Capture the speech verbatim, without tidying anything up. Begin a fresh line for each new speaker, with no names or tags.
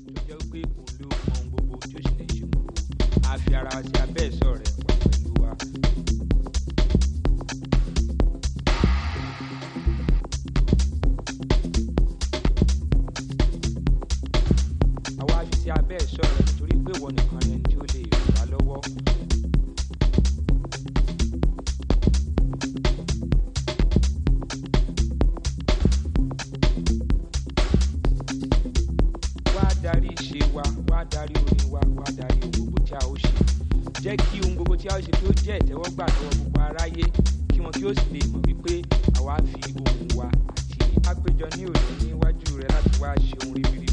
tó jẹ́ pé òun ló mọ ohun gbogbo tí ó sì lè ṣe gbogbo. A fi ara wa sí abẹ́ ìṣọ́ rẹ̀ wà pẹ̀lú wa. Àwa fi sí abẹ́ ìṣọ́ rẹ̀ nítorí pé ìwọ nìkan ni ẹni tí ó lè ràn wá lọ́wọ́. Darí ìṣe wa, wá darí orin wa, wá darí ohun gbogbo tí a ó ṣe. Jẹ́ kí ohun gbogbo tí a ó ṣe kí ó jẹ́ ìtẹ́wọ́gbà lọ́wọ́ gbogbo aráyé, kí wọn kí ó sì lè mọ̀ wípé àwa fi ohùn wa àti àpéjọ ní òní níwájú rẹ láti wá ṣe ohun rere.